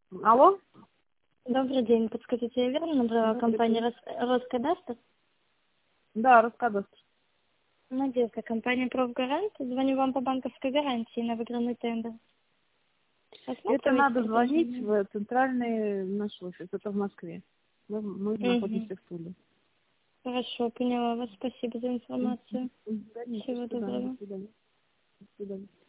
Алло? Добрый день. Подскажите, я верно набрала компанию Роскадастр? Да, Роскадастр. Надежда, компания Профгарант. Звоню вам по банковской гарантии на выигранный тендер. Это надо Рассматриваете звонить предложение? в центральный наш офис, это в Москве. Мы находимся в Туле. Хорошо, поняла вас. Спасибо за информацию. Да нет, Всего до доброго. свидания. До свидания.